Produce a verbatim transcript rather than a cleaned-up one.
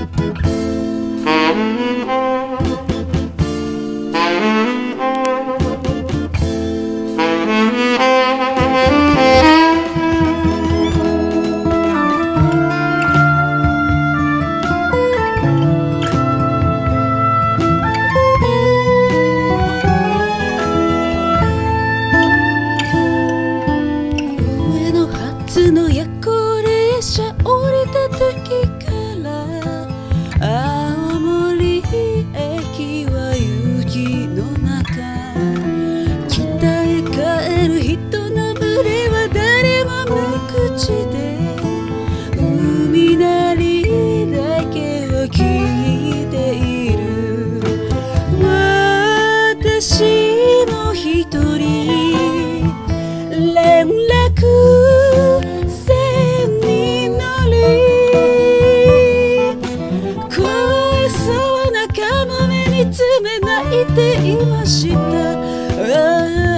夏の夜行列車降りた時から青森駅は雪の中、北へ帰る人の群れは誰も無口で海鳴りだけを聞いている。私も一人連絡見つめ泣いていました。